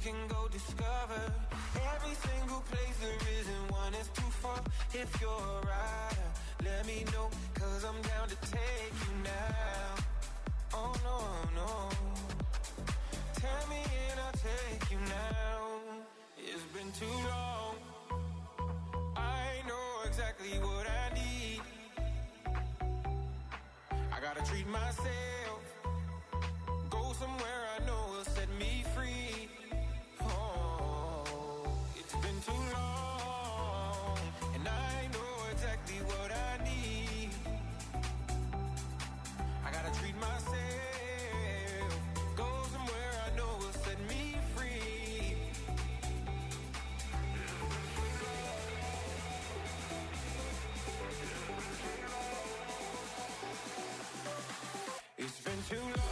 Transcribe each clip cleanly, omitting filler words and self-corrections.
can go discover every single place there isn't one is too far. If you're a rider, let me know, 'cause I'm down to take you now. Oh no, no. Tell me and I'll take you now. It's been too long. I know exactly what I need. I gotta treat myself. Go somewhere I know will set me free. Oh, it's been too long, and I know exactly what I need. I gotta treat myself. Go somewhere I know will set me free. It's been too long.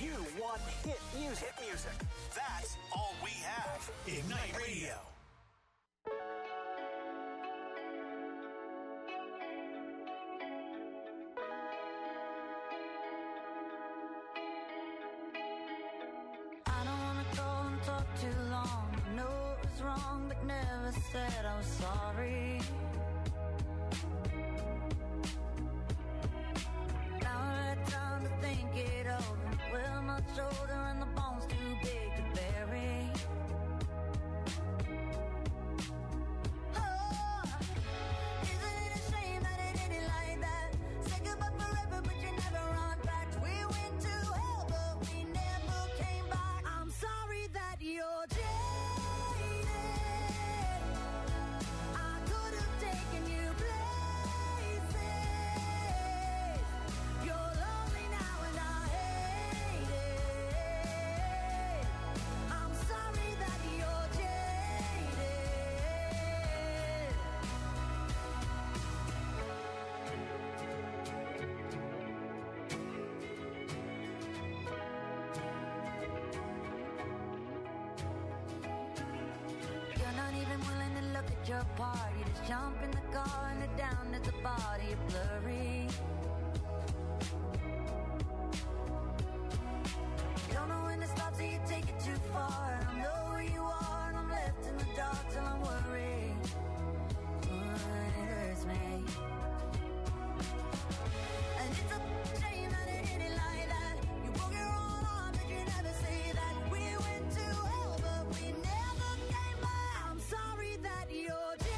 Hit music. That's all we have. Ignite Radio. I'm sorry. Now I had time to think it over. Well, my shoulder and the bones too big to bury. Your part, you just jump in the car and head down at the body, you're blurry. You don't know when to stop till you take it too far. And I know where you are and I'm left in the dark till I'm worried. It hurts me. And it's a shame that it ended like that. You broke your own arm but you never say that. We went to hell but we never came back. I'm sorry that you're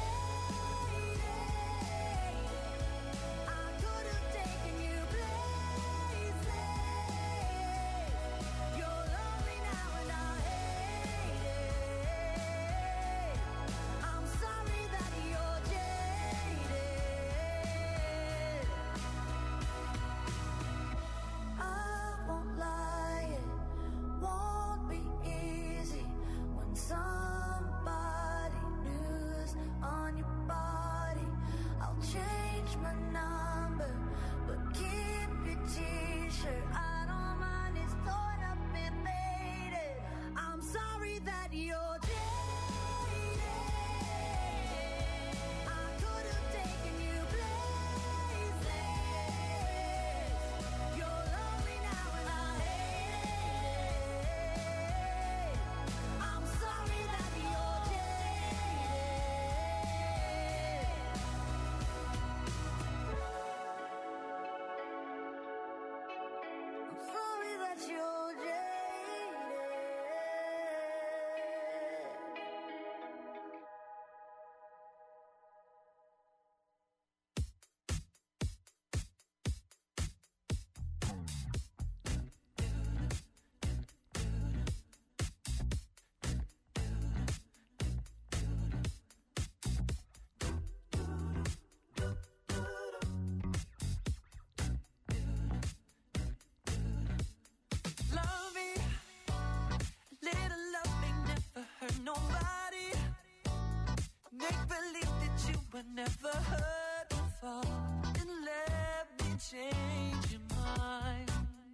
never heard before, and let me change your mind.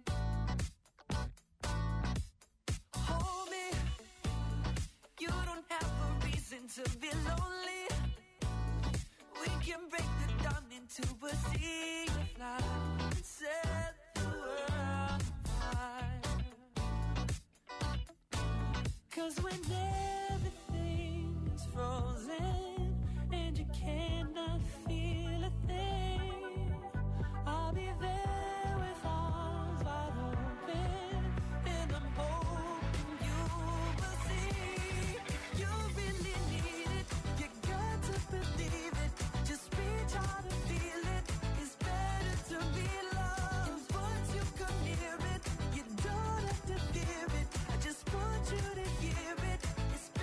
Hold me, you don't have a reason to be lonely. We can break the dawn into a sea of light and set the world on fire. 'Cause when everything is frozen and you cannot feel a thing, I'll be there with arms wide open, and I'm hoping you will see. If you really need it, you got to believe it. Just reach out and feel it. It's better to be loved. Once you come near it, you don't have to fear it. I just want you to hear it. It's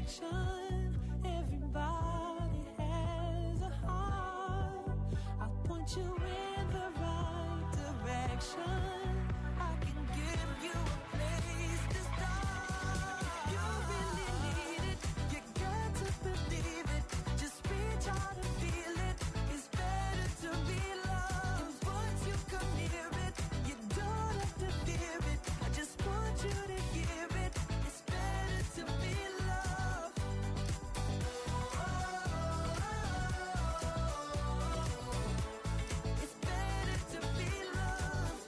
direction. Everybody has a heart. I'll point you in the right direction. I can give you a place to start. You really need it. You got to believe it. Just reach out and feel it. It's better to be loved. And once you come near it, you don't have to fear it. I just want you to hear it. It's better to be loved. It's better to be loved.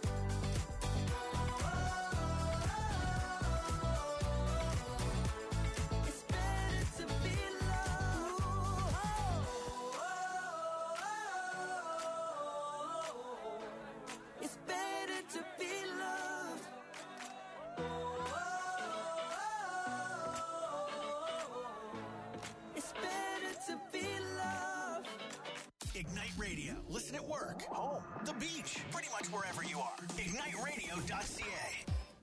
It's better to be loved. It's better to be loved. It's better to be loved. Ignite Radio. Listen at work, home, the beach, pretty much wherever you are. IgniteRadio.ca.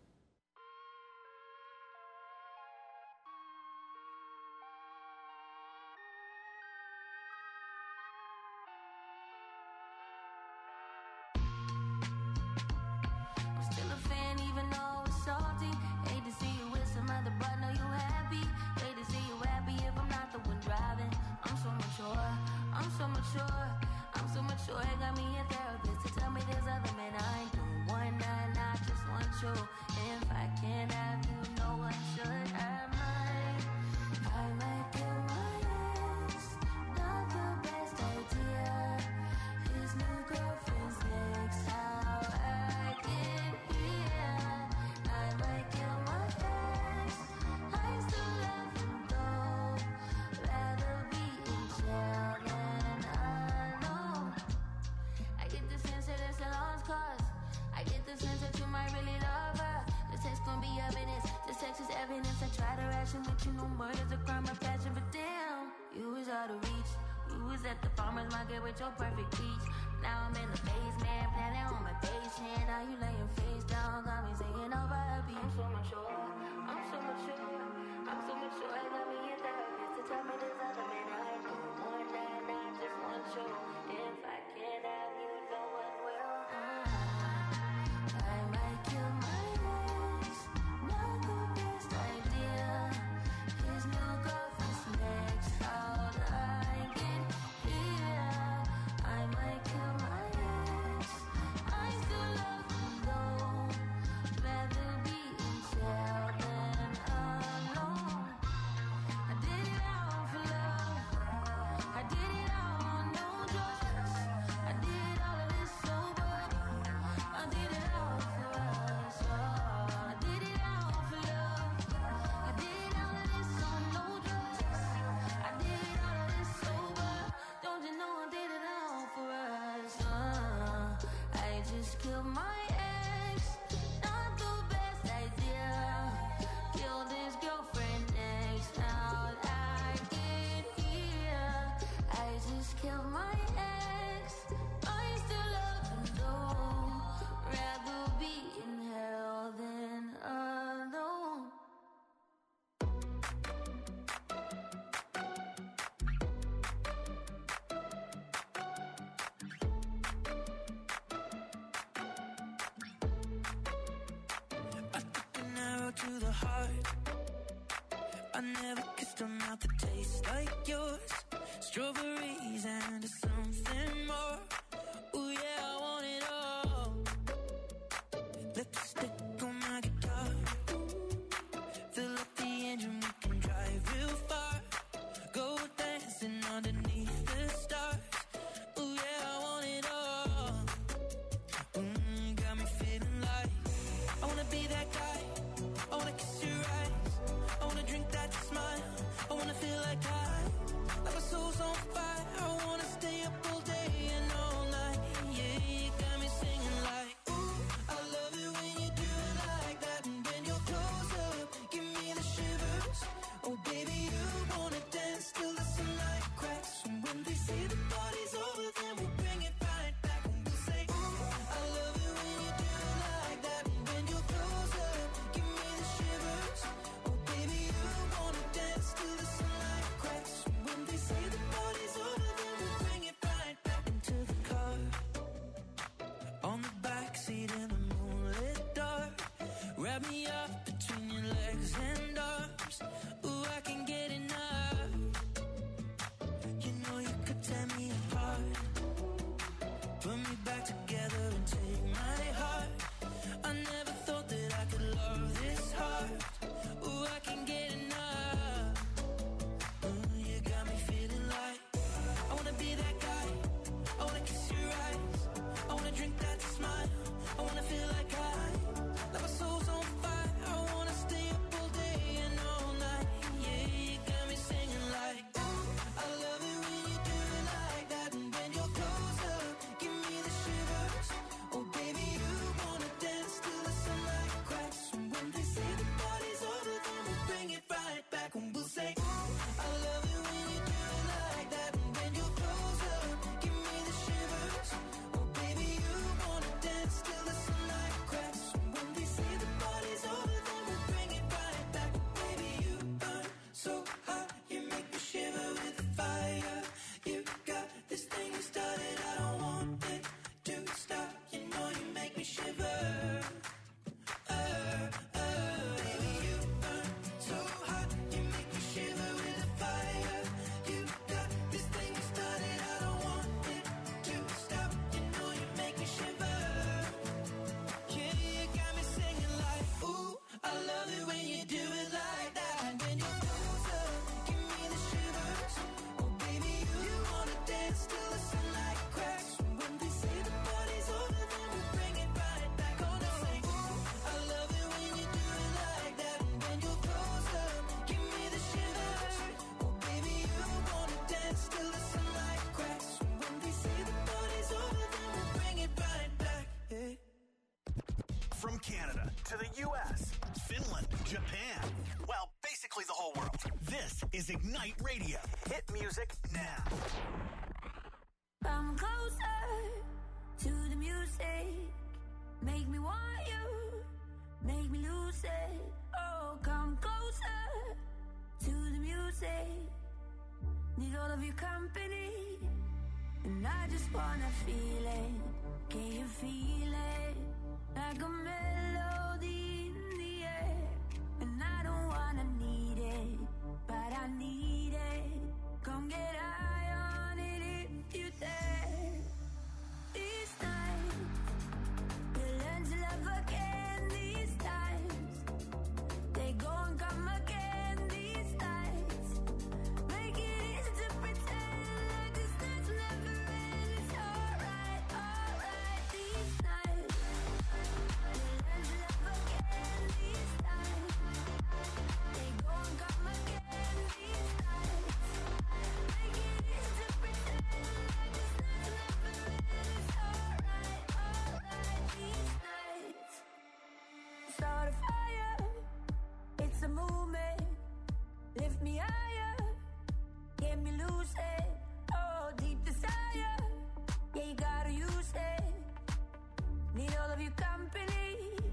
I'm still a fan even though it's salty. Hate to see you with some other, but know you happy. Hate to see you happy if I'm not the one driving. I'm so mature, I'm so mature, I'm so mature. It got me a therapist to tell me there's other men I ain't doing one night, I just want you. If I can't have you, no one should have mine. I might kill my ex, not the best idea. His new girlfriend's next, how I get here. I might kill my ex, I still love him though. Rather be in jail than alone. I get the sense that it's a lost cause. I get the sense that you might really love her. This text gon' be evidence. This text is evidence. I try to ration with you, no murder's a crime of passion, but damn, you was out of reach. You was at the farmer's market with your perfect peach. Now I'm in the basement, planning on my patient. Now you laying face down, got me singing over a beat. I'm so mature, I'm so mature, I'm so mature. I got me a therapist to tell me there's other men I know. One night, I just want you. If I can't have you, no one will. I might kill my ex, not the best idea. His new girlfriend's next, how'd I get here? I might kill my ex, I still love him though. Rather be in jail than alone. I did it all for love. I did it all on no drugs. I did all of this sober. I did it all for us. I did it all for love. I did all of this on no drugs. I did all of this sober. Don't you know I did it all for us? I just killed my ex. Not the best idea. Killed his girlfriend next. How'd I get here? I just killed my ex. I still love him though. Rather be in hell than alone. I took an arrow to the heart. I never kissed a mouth that tastes like yours. Strawberries and something more. Ooh yeah, I want it all. Lipstick on my guitar. Fill up the engine, we can drive real far. Go dancing underneath the stars. Ooh yeah, I want it all. Got me feeling like I wanna be that guy. I wanna kiss your eyes. I wanna drink that smile. I wanna feel like my soul's on fire. I wanna stay up all day and all to the U.S., Finland, Japan. Well, basically the whole world. This is Ignite Radio. Hit music now. Come closer to the music. Make me want you. Make me lose it. Oh, come closer to the music. Need all of your company. And I just wanna feel it. Can you feel it? Like a melody in the air. And I don't wanna need it, but I need it. Come get high on it if you dare. These times, we'll learn to love again. These times, they go and come again. These nights, make it easy to pretend like this nights never end. It's alright, alright. These nights, we'll learn to love again. These times, they go and come again. These nights, make it easy to pretend like this nights never end. It's alright, alright. These nights, start a fire. It's a movement. Lift me higher. Get me loose it. Oh, deep desire. Yeah, you gotta use it. Need all of your company.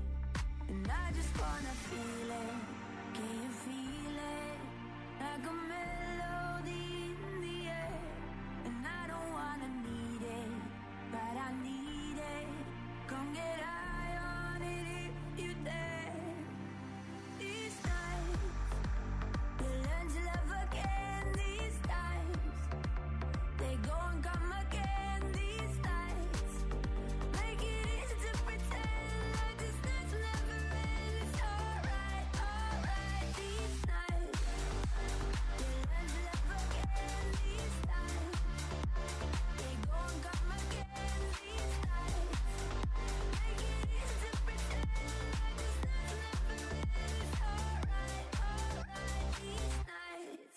And I just wanna feel it. Can you feel it? Like a melody in the air. And I don't wanna need it, but I need it. Come get high on it if you dare. These nights, we'll learn to love again. These times, they go and come again. These nights, make it easy to pretend like this nights never end. It's alright, alright. These nights, we'll learn to love again. These times, they go and come again. These nights, make it easy to pretend like this nights never end. It's alright, alright. These nights.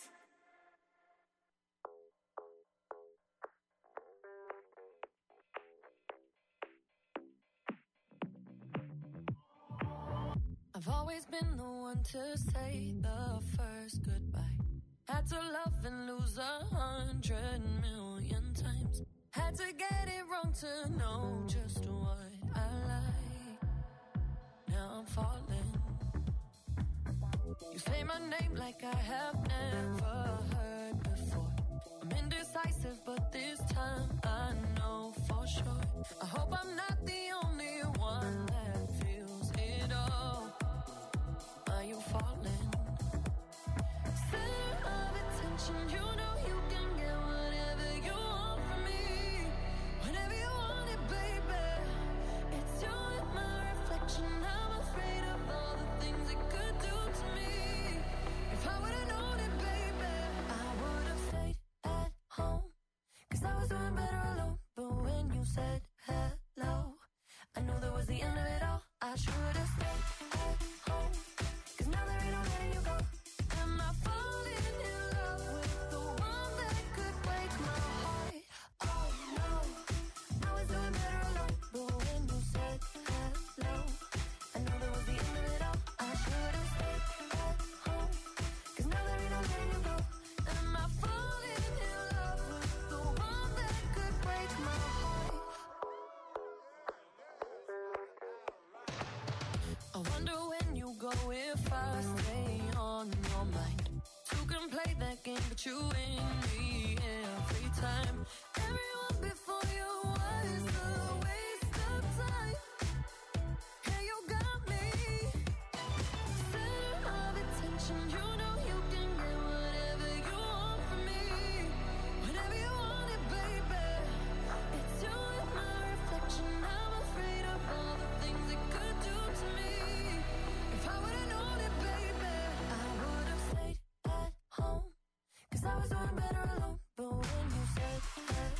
I've always been the one to say the first goodbye. Had to love and lose 100 million times. Had to get it wrong to know just what I like. Now I'm falling. You say my name like I have never heard before. I'm indecisive, but this time I know for sure. I hope I'm not the only one that feels it all. Are you falling? Center of attention, you know you can get whatever you want from me. Whenever you want it, baby. It's you and my reflection. I'm afraid of all the things it could do to me. If I would've known it, baby, I would've stayed at home. 'Cause I was doing better alone. But when you said hello, I knew that was the end of it all. I should've stayed at home. 'Cause now there ain't no letting you go. Am I falling in love with the one that could break my heart? Oh no, I was doing better alone. But when you said hello, I knew that was the end of it all. I should've stayed at home. 'Cause now there ain't no letting you go. Am I falling in love with the one that could break my heart? I wonder when you go if I stay on your mind. Two can play that game, but you win me every time. Everyone before you was a waste of time. Hey, you got me. Center of attention, you know you can get whatever you want from me. Whenever you want it, baby. It's you and my reflection. I'm afraid of all the things it could do to me. If I would've known it, baby, I would've stayed at home. 'Cause I was doing better alone. But when you said hello,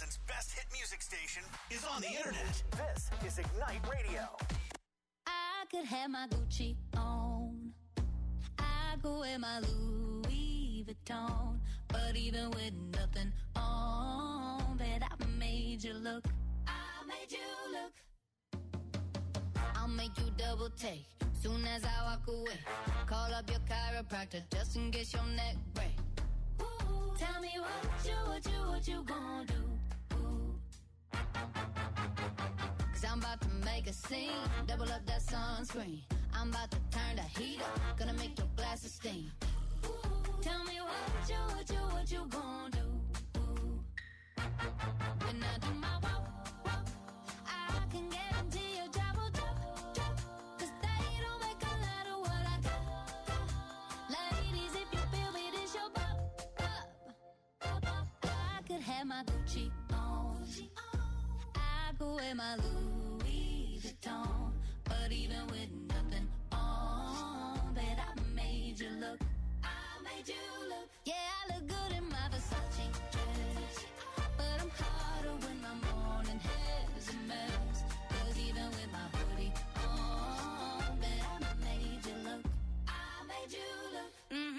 Wisconsin's best hit music station is on the internet. This is Ignite Radio. I could have my Gucci on. I go wear my Louis Vuitton. But even with nothing on, bet I made you look. I made you look. I'll make you double take soon as I walk away. Call up your chiropractor just in case your neck break. Ooh, tell me what you gonna do? Ooh. 'Cause I'm about to make a scene, double up that sunscreen. I'm about to turn the heat up, gonna make your glasses steam. Ooh, tell me what you gonna do? Ooh. When I do my walk, I can guarantee your job will drop. 'Cause they don't make a lot of what I got. Ladies, if you feel me, this your pop. I could have my Gucci on. I could wear my Louis Vuitton. But even with nothing on, bet I made you look. I made you look. Yeah, I look good in my Versace dress. But I'm hotter when my morning hair's a mess. 'Cause even with my hoodie on, bet I made you look. I made you look.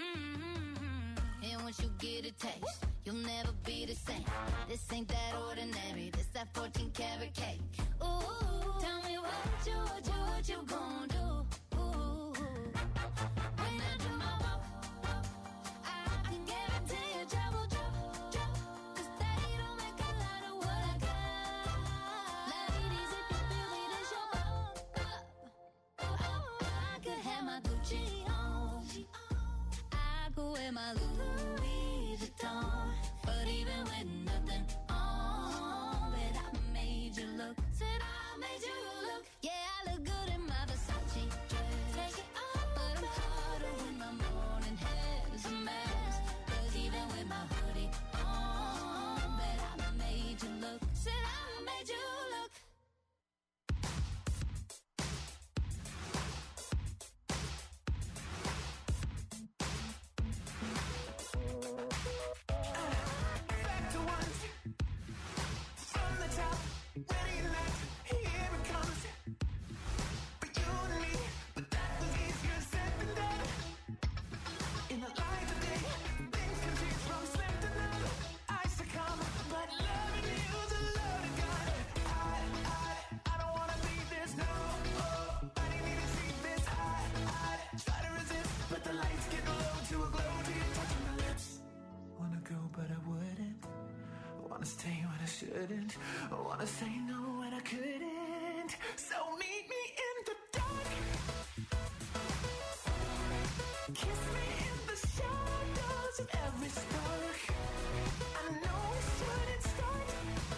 And once you get a taste, you'll never be the same. This ain't that ordinary. This that 14 karat cake. Ooh, tell me what you gonna do? Ooh, when I do my walk, I can guarantee your job will drop. 'Cause they don't make a lot of what I got. Ladies, if you feel me, this your pop. I could have my Gucci on. I could wear my Louis Vuitton. But even with nothing on, bet I made you look. Said I made you look. Yeah, I look good in my Versace dress. Take it off, but I'm hotter when my morning hair's a mess. 'Cause even with my hoodie on, bet I made you look. Said I made you look. Back to once, from the top, ready like, here it comes. For you and me, but that was easier said than done. In the light of day, things can change from slim to none. I succumb, but loving you's a loaded gun. I don't wanna leave this, no. I didn't need to see this. I try to resist, but the lights get low to a glow till you're touching my lips. Wanna go, but I wouldn't. Wanna stay when I shouldn't. I wanna say no when I couldn't. So meet me in the dark. Kiss me in the shadows of every spark. I know we shouldn't start.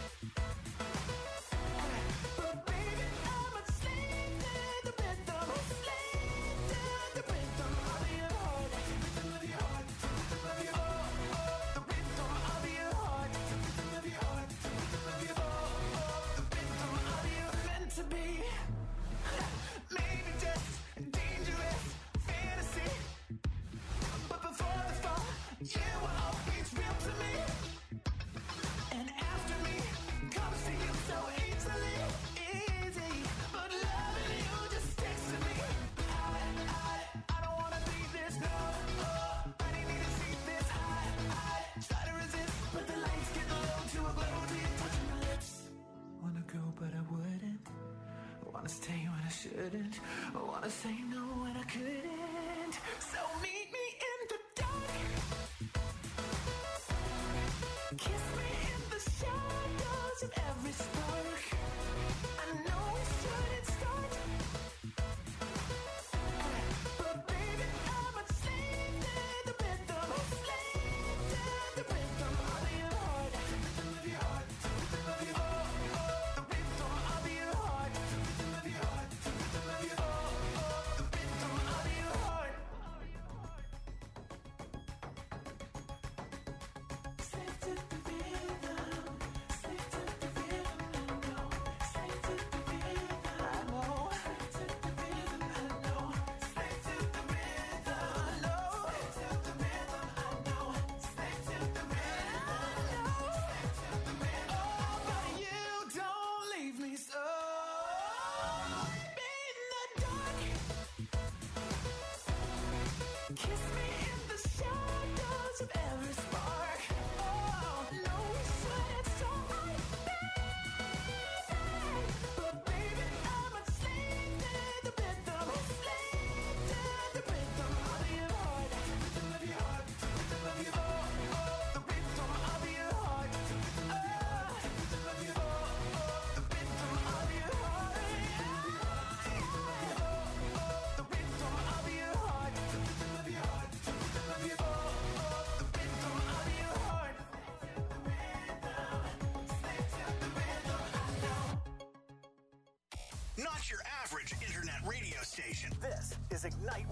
But baby, I'm a slave to the rhythm. Slave to the rhythm of your heart. Rhythm of your heart. Rhythm of your heart. The rhythm of your heart. Rhythm of your heart. Rhythm of your heart. The rhythm of your meant to be. Maybe just dangerous fantasy. But before the fall, you were always real to me. And after me comes to you so easily, easy. But loving you just sticks to me. I don't wanna leave this, no. I didn't need to see this. I try to resist, but the lights get low to a glow till you're touching my lips. Wanna go, but I wouldn't. Wanna stay when I shouldn't. I wanna say no when I couldn't. So meet me in the dark. Kiss me in the shadows of every spark. I know we shouldn't start. But baby, I'm a slave to the rhythm. Slave to the rhythm of your heart. Rhythm of your heart. Rhythm of your heart. The rhythm of your heart. Rhythm of your heart. Rhythm of your heart. The rhythm of your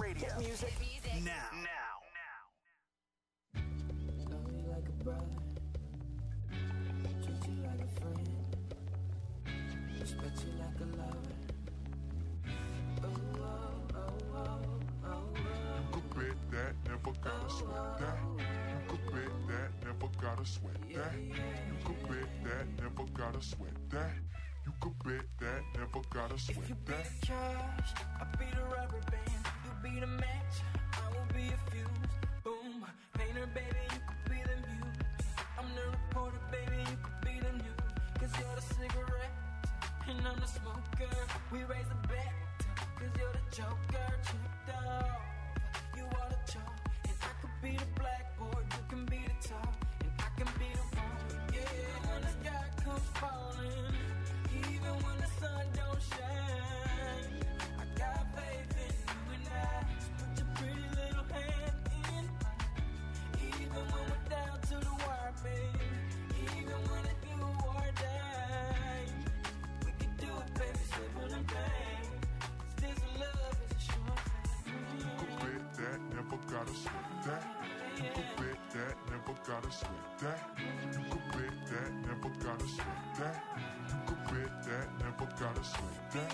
Radio. Hit music. Now. Love you like a brother, treat you like a friend, respect you like a lover. Oh, oh, oh, oh, oh, oh. You could bet that, never gotta sweat that. You could bet that, never gotta sweat that. You could bet that, never gotta sweat that. You could bet that, never gotta sweat If you be that. the cash, I'll be the rubber band. You be the match, I will be a fuse. Boom, painter, baby, you could be the muse. I'm the reporter, baby, you could be the news. Cause you're the cigarette, and I'm the smoker. We raise the bet, cause you're the joker. Chipped off, you are the chalk. And I could be the blackboard, you can be the top. And I can be the wrong, yeah. When the sky comes falling, even when the sun don't shine, I got faith in you and I. So put your pretty little hand in mine. Even when we're down to the wire, baby. Even when it's do or die, we can do it, baby, simple and plain. 'Cause this love is a sure thing. You could bet that, never gotta sweat that. You could bet that, never gotta sweat that. You could bet that, never gotta sweat that. You could bet that, never gotta sweat that.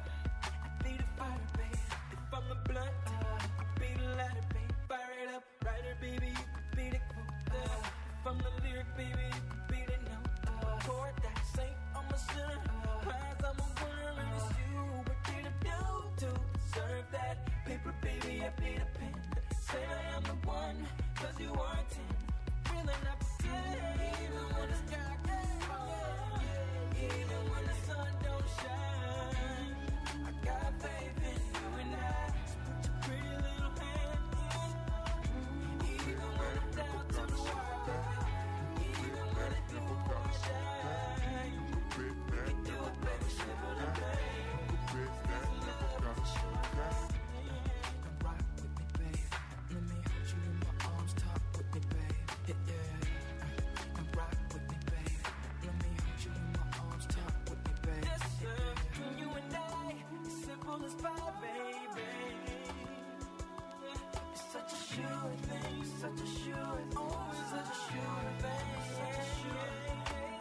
I be the fighter, baby. If I'm a blunt, I be the lighter, baby. Fire it up, writer, baby. You could be the quote. If I'm the lyric, baby, you could be the note. Chord that saint, I'm a sinner. Prize, I'm a winner, and it's you. What did I do to deserve that? Paper, baby, I be the pen. Say I am the one, 'cause you are 10. Really not pretend. Even when the sky gets falling, even when the sun don't shine, I got faith in you and I. So put your pretty little hand in mine. Even when I'm down to the wire, baby. Even when it do or die, we can do it, baby, simple and plain. You could bet that, never gotta sweat that. Come rock with me, babe. Let me hold you in my arms, talk with me, babe. Yeah, yeah. Come rock with me, babe. Let me hold you in my arms, talk with me, babe. Yes, sir. You and I, simple as pie, baby. It's such a sure thing, such a sure thing, always such a sure thing, such a sure thing.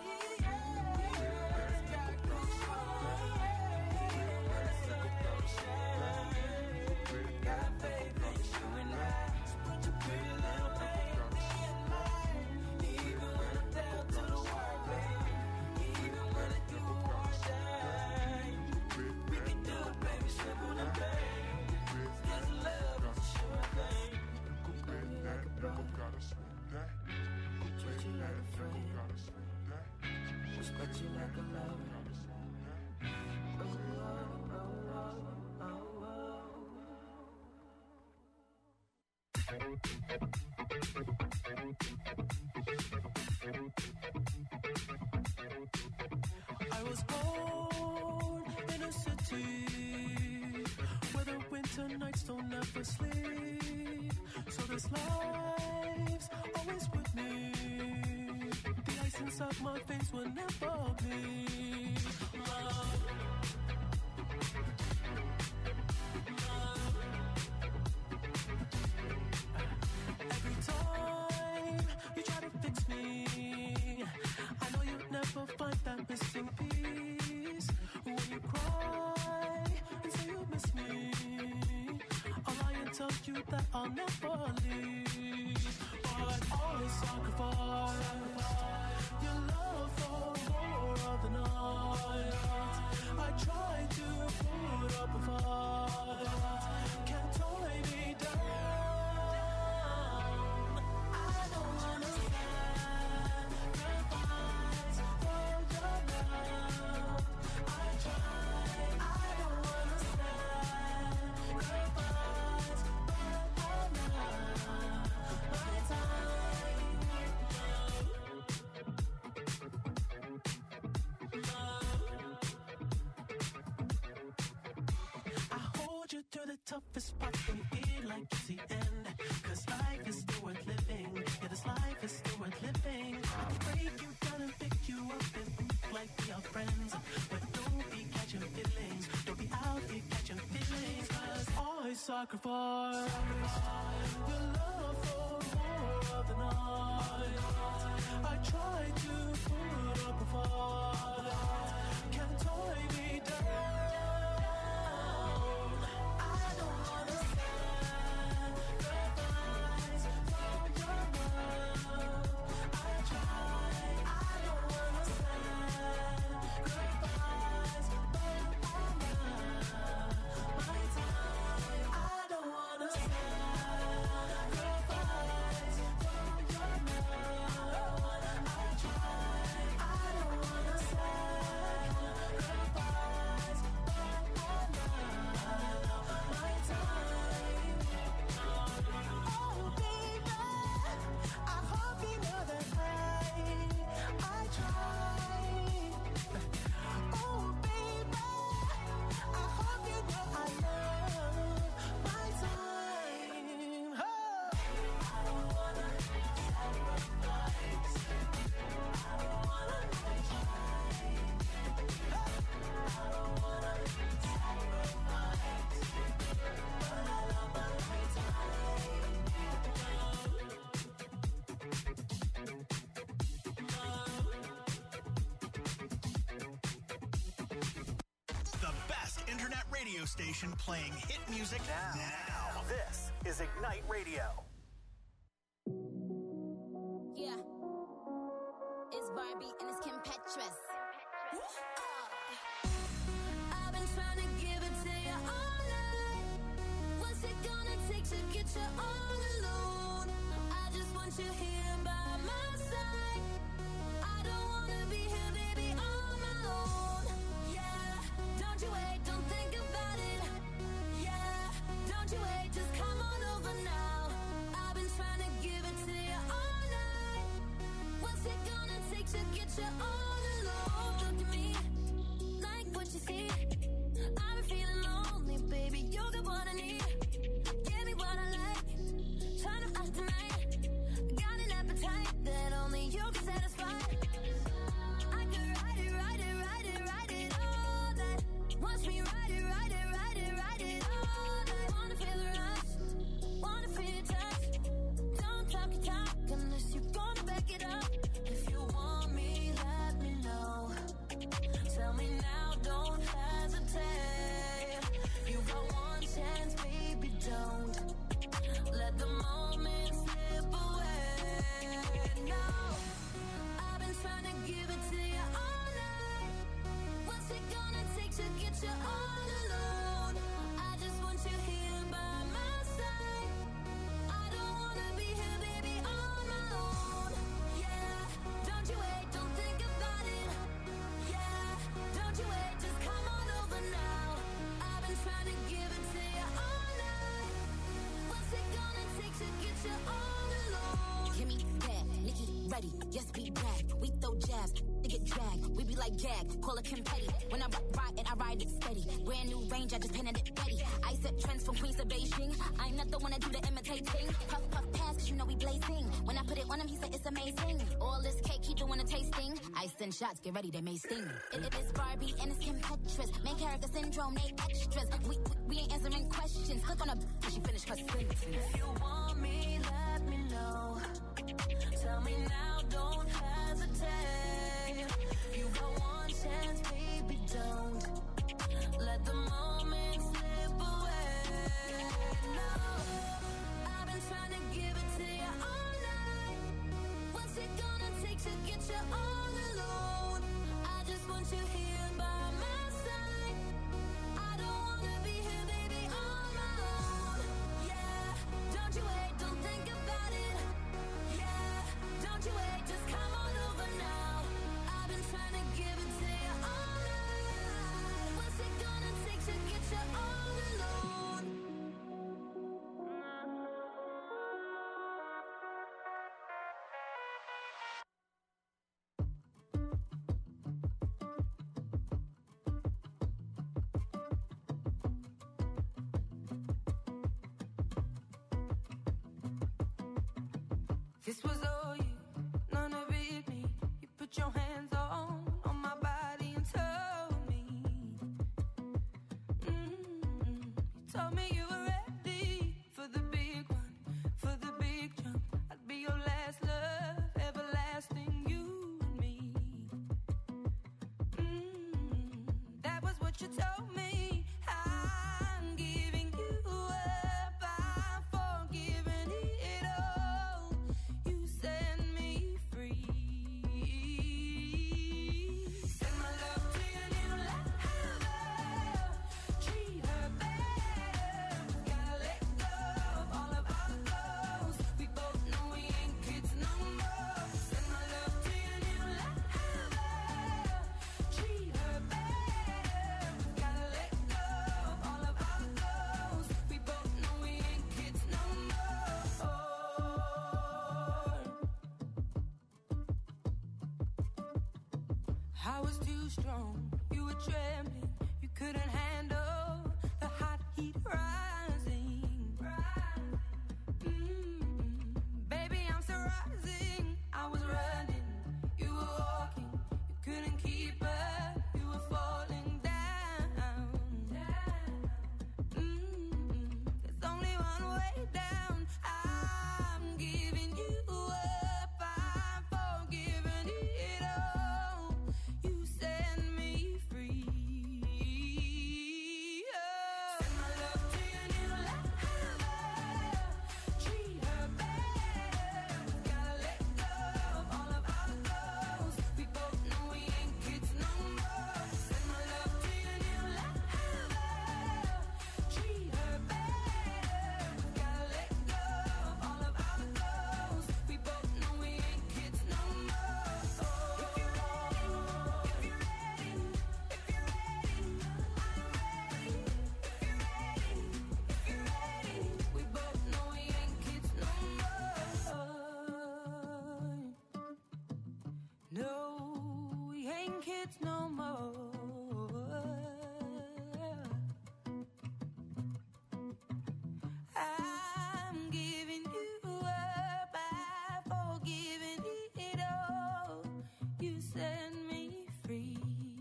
Got faith in you and I. So put your pretty little hand in mine. Even when I'm down to the wire, baby. Even when it do or die, we can do it, baby, simple and plain. This love is a sure thing. You could bet that, never gotta sweat that. You could Treat you bet like a that, never friend, gotta sweat that. respect you like a lover. Gotta sweat that. Oh, oh, oh, oh, oh, oh. I was born in a city where the winter nights don't ever sleep. So this life's always with me. The ice inside my veins will never bleed. Love. Every time you try to fix me, I know you'll never find that missing piece. When you cry and say you miss me, I'll lie and tell you that I'll never leave. But always sacrifice your love for more of the night. I try to put up a fight, can't tie me down. I don't wanna sacrifice for your love. I try, I don't wanna sacrifice for your love. My time, I hold you through the toughest parts when you feel like it's the end. 'Cause life is still worth living. Yeah, this life is still worth living. I can break you down and pick you up and think like we are friends. But don't be catching feelings. Don't be out here catching feelings. 'Cause I sacrifice your love for more of the night. I try to put up a fight, can't tie me down. I don't wanna sacrifice for your love. I try, I don't wanna sacrifice for my time. I don't wanna sacrifice for your love. I try, I don't wanna sacrifice for my time. Oh baby, I hope you know that I try. Oh baby, I hope you know I love my time. Oh. I don't wanna sacrifice. I don't wanna try. I don't wanna sacrifice, but I love my The best internet radio station playing hit music now. This is Ignite Radio. Yeah. It's Barbie and it's Kim Petras. I've been trying to give it to you all night. What's it gonna take to get you all alone? I just want you here by my side. I don't wanna be here, baby, on my own. Yeah, don't you wait, don't think about it. Yeah, don't you wait, just come on over now. I've been trying to give it to you all night. What's it gonna take to get you all alone? Look at me, like what you see. I've been feeling lonely, baby. You got what I need. Give me what I like. Trying to fight tonight. Got an appetite that only you can satisfy. I could ride it, ride it, ride it, ride it all night. Watch me ride it, ride it, ride it, ride it all night. Wanna feel the rush, wanna feel your touch. Don't talk your talk unless you're gonna back it up. If you want me, let me know. Tell me now, don't hesitate. You got one chance, baby, don't let the moment slip away. No, I've been trying to give it to you all night. What's it gonna take to get you all alone? I just want you here by my side. I don't wanna be here, baby, on my own. Yeah, don't you wait, don't think about it. Yeah, don't you wait, just come on over now. I've been trying to give it to you all night. What's it gonna take to get you all alone? Kimmy, bad, Nikki, ready, yes, we back. We throw jabs, they get dragged. We be like gag, call it Kim Petty. When I ride and I ride it steady. Brand new range, I just painted it ready. I set trends from Queens to Beijing. I'm not the one to do the imitating. Puff, puff, pass, cause you know we blazing. When I put it on him, he said it's amazing. All this cake, he doing a tasting. Ice and shots, get ready, they may sting. It is Barbie and it's Kim Petras. Main character syndrome, they extras. We ain't answering questions. Click on her till she finish her sentence. If you want me, let me know. Tell me now, don't hesitate. You got one chance, baby, don't let the moment slip away. No, I've been trying to give it to you all night. What's it gonna take to get you all alone? I just want you here by my side. I don't wanna be here, baby, on my own. Yeah, don't you wait, don't think about it. Yeah, don't you wait, just come on over now. I've been trying to give it to you all night. What's it gonna take to get you all alone? This was all you, none of it me. You put your hands on my body and told me. You told me you were ready. I was too strong, you were trembling, you couldn't handle the hot heat rising. Baby, I'm still rising. I was running, you were walking, you couldn't keep up, you were falling down. There's only one way down. I'm giving you up, I'm forgiving it all. You set me free. Send my love to your new lover. Treat her better. Gotta let go of all of our goals. We both know we ain't kids no more. Send my love to your new lover. Treat her better. Gotta let go of all of our goals. We both know we ain't kids no more. If you're ready, if you're ready, if you're ready, I'm ready. If you're ready, if you're ready, we both know we ain't kids no more. No, we ain't kids no more. I'm giving you up, I've forgiven it all. You set me free.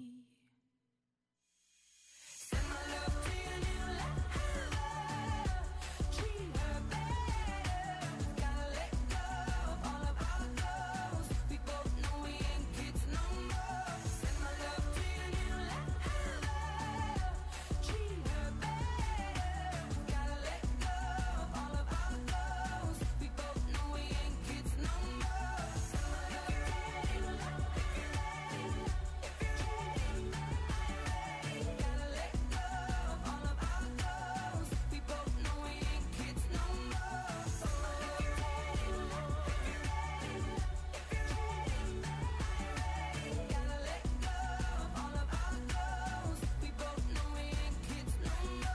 Send my love to your new lover. Treat her better. Gotta let go of all of our goals. We both know we ain't kids no more. Send my love to your new lover. Treat her better. Gotta let go of all of our goals. We both know we ain't kids no more. Send my love. If you're ready, if you're ready, if you're ready, gotta let go of all of our goals. We both know we ain't kids no more. If you're ready, if you're ready, if you're ready, gotta let go of all of our goals. We both know we ain't kids no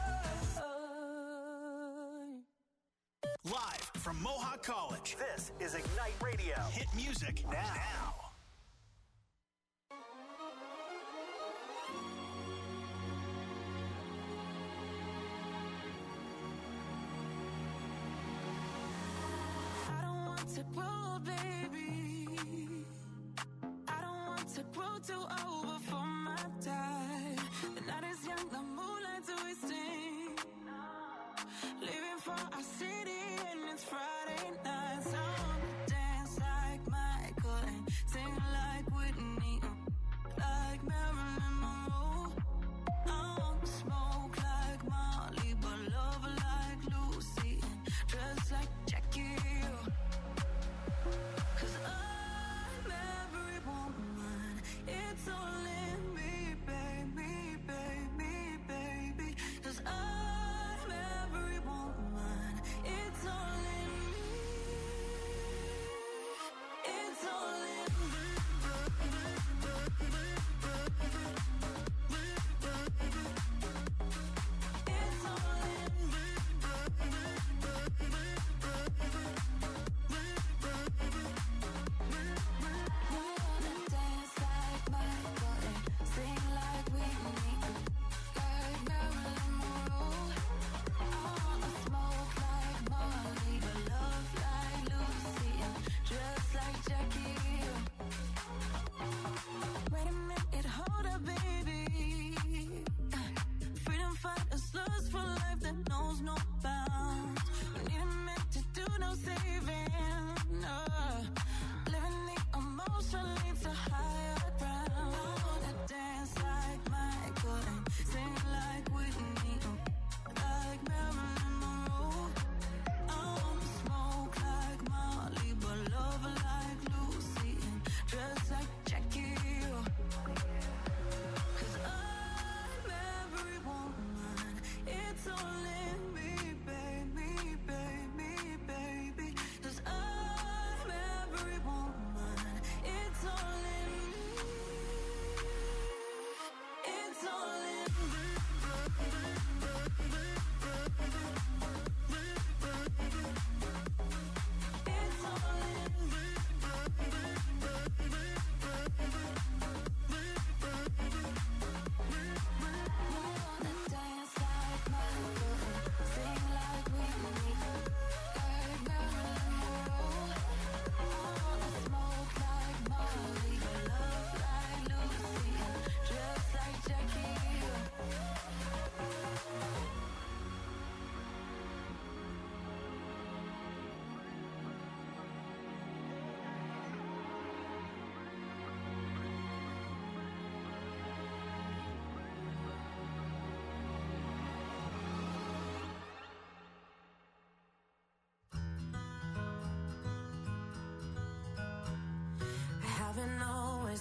more. Live from Mohawk College, this is Ignite Radio. Hit music now. I don't want to grow, baby. I don't want to grow too old before my time. The night is young, the moonlight's wasting. Living for our city and it's Friday night. So I wanna dance like Michael and sing like Whitney, like Marilyn Monroe. I wanna smoke like Molly, but love like Lucy and dress like Jackie. 'Cause I'm every woman, it's only me, baby, baby, baby. 'Cause I'm every woman, it's only me.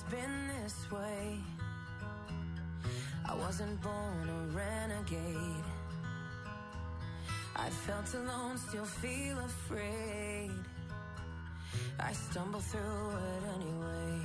been this way. I wasn't born a renegade. I felt alone, still feel afraid. I stumble through it anyway.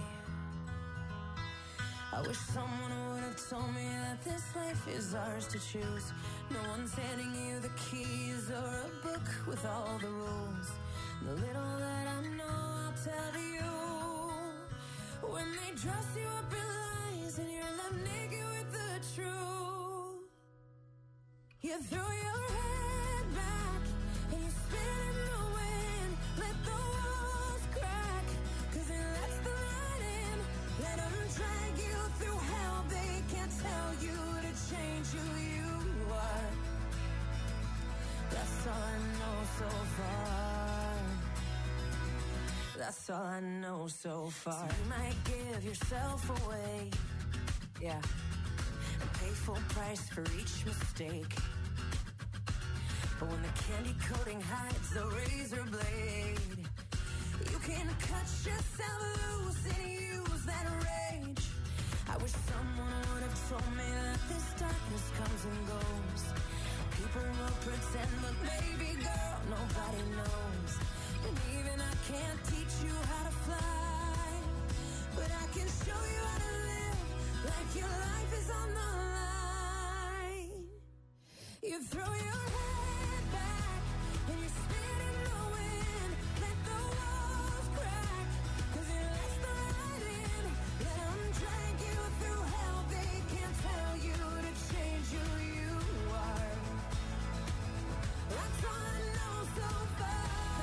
I wish someone would have told me that this life is ours to choose. No one's handing you the keys or a book with all the rules. The little that I know, I'll tell you. When they dress you up in lies and you're left naked with the truth, you throw your head back and you spin in the wind. Let the walls crack, 'cause it lets the light in. Let them drag you through hell. They can't tell you to change who you are. That's all I know so far. That's all I know so far. So you might give yourself away, yeah, and pay full price for each mistake. But when the candy coating hides the razor blade, you can cut yourself loose and use that rage. I wish someone would have told me that this darkness comes and goes. People will pretend, but baby girl, nobody knows. And even I can't teach you how to fly, but I can show you how to live like your life is on the line. You throw your head back and you spin in the wind. Let the walls crack, 'cause it lets the light in. Let them drag you through hell. They can't tell you to change who you are. That's all I know so far.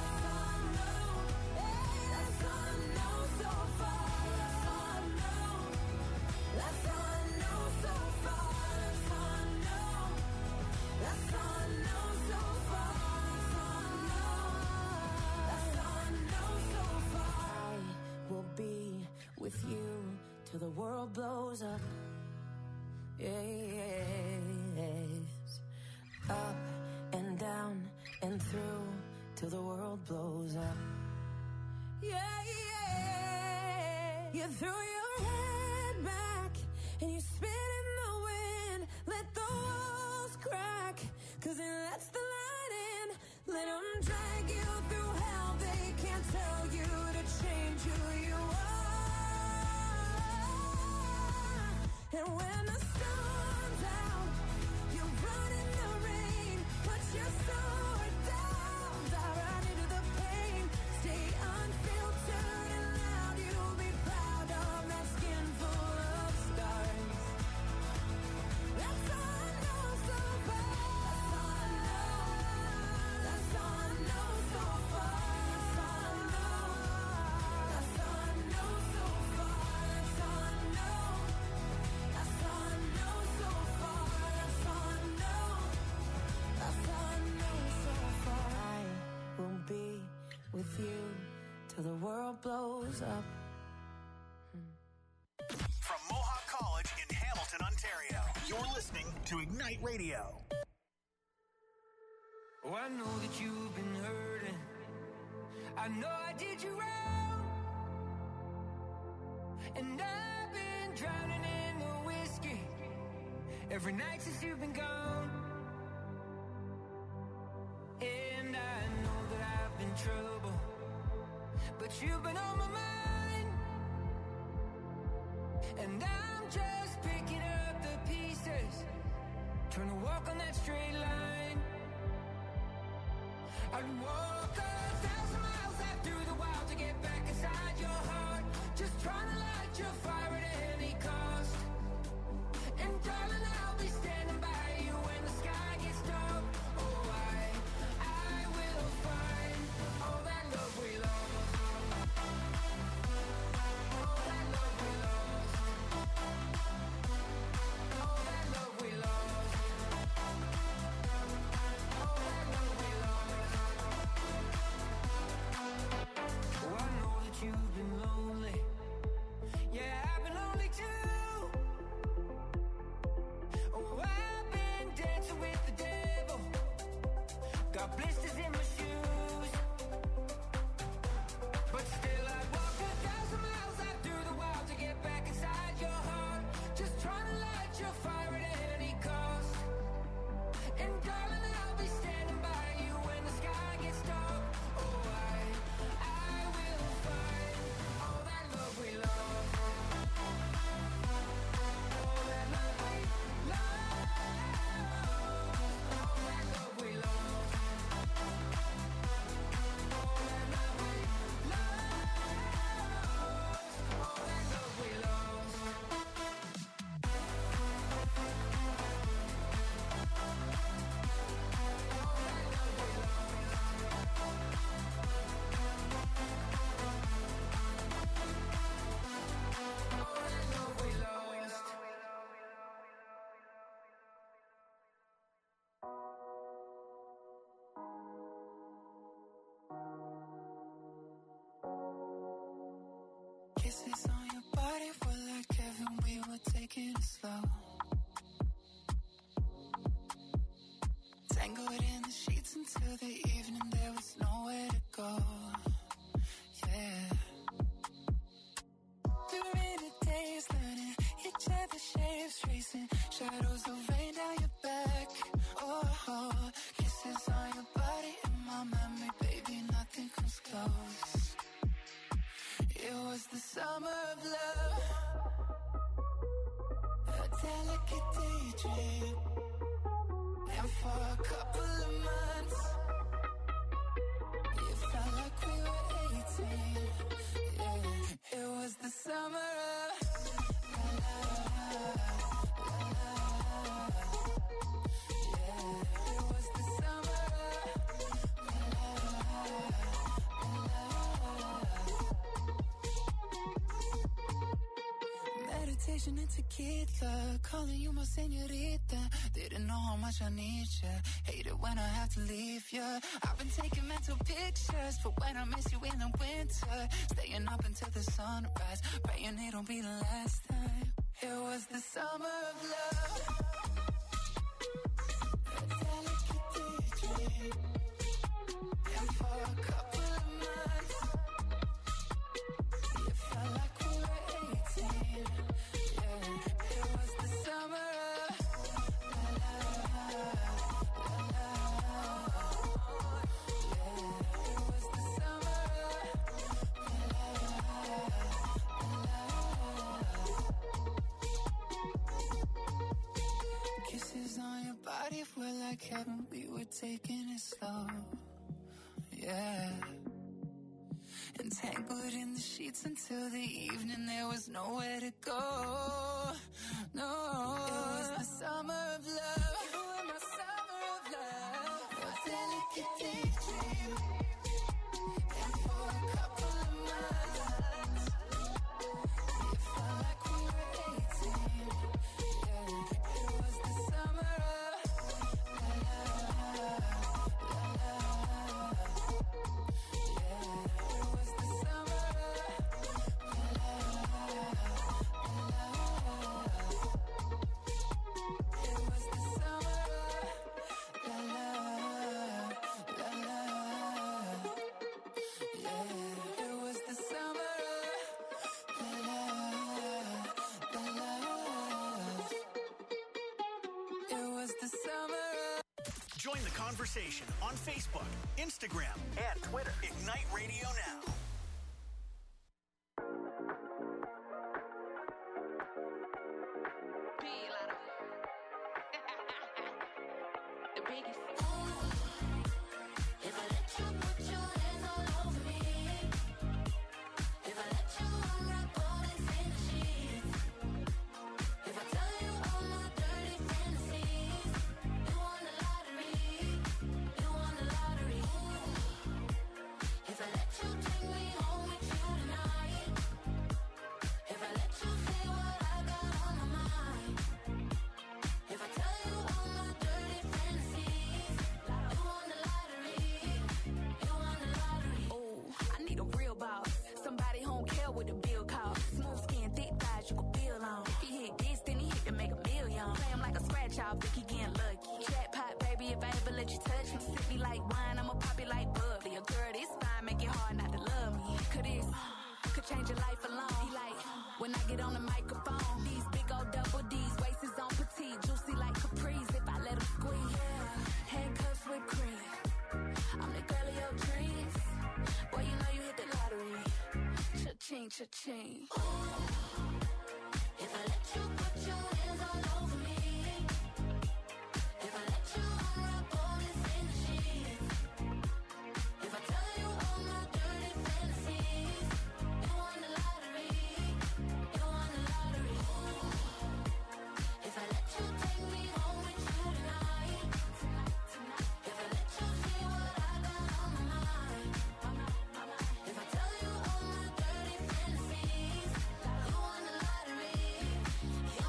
That's all I know so far. That's all I know. That's all I know so far. That's all I know. That's all I know so far. That's all I know so far. I will be with you till the world blows up. Yes. Up and down and through till the world blows up. Yeah, yeah. You throw your head back and you spin in the wind. Let the walls crack, 'cause it lets the light in. Let them drag you through hell. They can't tell you to change who you are. And when the sun's out, you run in the rain. Put your sword down, dive right into the pain. Stay unfiltered and loud. You'll be proud of that skin full of scars. That's all I know so far. That's all I know. That's all I know so far. That's all I know. That's all I know so far. That's all I know. That's all I know so far. That's all I know. That's all I know so far. I will be with you till the world blows up. From Mohawk College in Hamilton, Ontario, you're listening to Ignite Radio. Oh, I know that you've been hurting. I know I did you wrong. And I've been drowning in the whiskey every night since you've been gone. And I know that I've been trouble, but you've been on my mind. And I'm just picking up the pieces, trying to walk on that straight line. I'd walk 1,000 miles out through the wild to get back inside your heart, just trying to light your fire at any cost. And darling, I'll be standing by you when the sky gets dark. Oh, I will find all that love we lost. All that love we lost. All that love we lost. All that love we lost. Kisses on your body were like heaven, we were taking it slow. Tangled in the sheets until the evening, there was nowhere to go. Yeah. Through rainy days, learning each other's shapes, tracing shadows of rain down your back. Oh, kisses on your body in my memory, baby, nothing comes close. It was the summer of love, a delicate daydream. And for a couple of months, it felt like we were 18. Yeah, it was the summer of la la la la la. Yeah, it was the summer of la la la. Meditation and tequila, calling you my señorita. Didn't know how much I need ya. Hate it when I have to leave ya. I've been taking mental pictures for when I miss you in the winter. Staying up until the sunrise, praying it'll be the last time. It was the summer of love, a delicate daydream. And for a couple of months, it felt like we were 18. Yeah, it was the summer of la la la la la. Yeah, it was the summer of la la la. Kisses on your body were like heaven, we were taking it slow. Yeah. Entangled in the sheets until the evening, there was nowhere to go. No, it was the summer of love. You were my summer of love, a delicate daydream. And for a couple of months, it felt like we were 18. Yeah, it was the summer of la la la la la. Yeah, it was the summer of la la la la. It was the summer of la la la la. Yeah, it was the summer of la la la la. It was the summer of. Join the conversation on Facebook, Instagram, and Twitter. Ignite Radio Now. If I let you put your hands all over me, if I let you unwrap all this in the sheets, if I tell you all my dirty fantasies, you won the lottery, you won the lottery. If I let you take me home with you tonight, if I let you say what I got on my mind, if I tell you all my dirty fantasies, you won the lottery, you won the lottery. Oh, I need a real boss. Somebody who don't care what the bill costs. Smooth skin, thick thighs, you can feel on. If he hit this, then he hit to make a million. Play him like a scratch off, think he getting lucky. Jackpot, baby, if I ever let you touch me. Sip me like wine, I'ma pop it like bubbly. A girl this fine, make it hard not to love me. Could this, could change your life alone. He like, when I get on the microphone, these big old double D's, waist is on petite, juicy like capris. If I let him squeeze, handcuffs with cream. I'm the girl of your dreams. Boy, you know you hit the lottery. Cha-ching, cha-ching. If I let you put your hands all over me, if I let you unwrap all this in the sheets, if I tell you all my dirty fantasies, you won the lottery, you won the lottery. If I let you take me home with you tonight, if I let you see what I got on my mind, if I tell you all my dirty fantasies, you won the lottery, you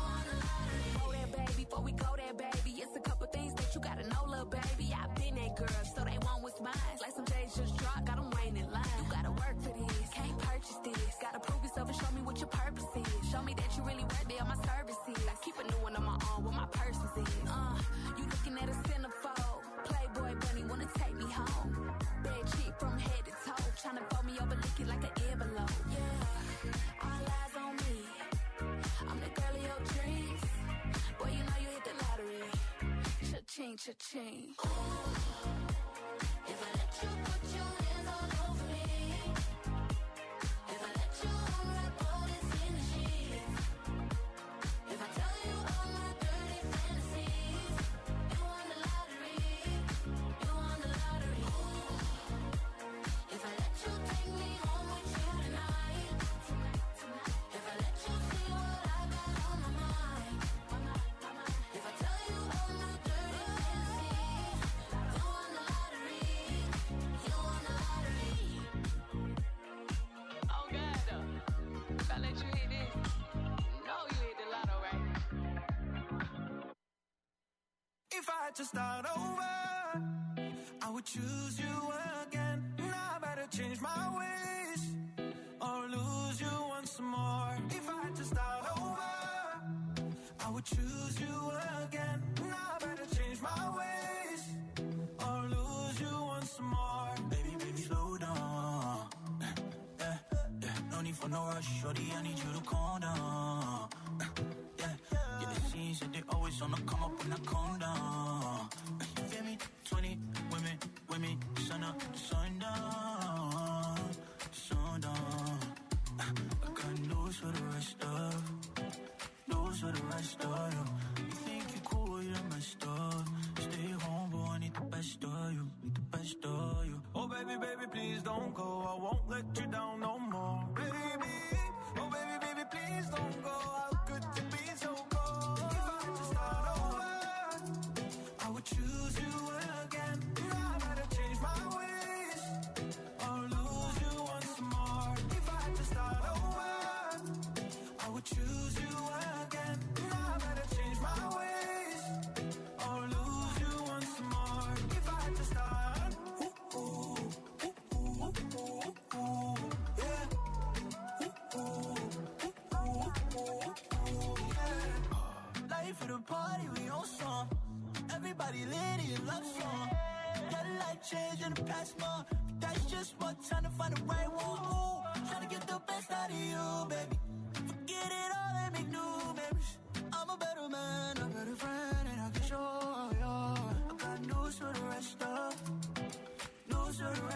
Fold me over, lick it like an envelope. Yeah, all eyes on me. I'm the girl of your dreams. Boy, you know you hit the lottery. Cha-ching, cha-ching. If I let you put your hands all over me, if I let you unwrap all this in the sheets, if I tell you all my dirty fantasies, you won the lottery, you won the lottery. If I let you take me home with you tonight, if I let you see what I got on my mind, if I tell you all my dirty fantasies, you won the lottery, you won the lottery. Oh God, if I let you hit this, you know you hit the lotto, right? If I had to start over, I would choose you again. Now I better change my ways or lose you once more. If I had to start over, I would choose you again. Now I better change my ways or lose you once more. Baby, baby, slow down. Yeah, yeah, no need for no rush, shorty, I need you to calm down. Yeah, yeah, the scenes that they always on the come up when I calm down. You feel me? 20 women, sun up, sundown, sundown. I got news for the rest of you. You think you're cool, you're messed up. Stay home, but I need the best of you, need the best of you. Oh baby, baby, please don't go. I won't let you down no more. Baby, oh baby, baby, please don't go. How could you be so cold? If I had to start over, I would choose you again. Now I better change my ways or lose you once more. If I had to start over, I would choose you again. Now I better change my ways or lose you once more. If I had to start, Life of the party, we on song. Everybody lit in love song. Got a life change in the past month. That's just what time to find the right one. Ooh, trying to get the best out of you, baby. Forget it all and make new memories. I'm a better man, a better friend, and I can show you. I got news for the rest of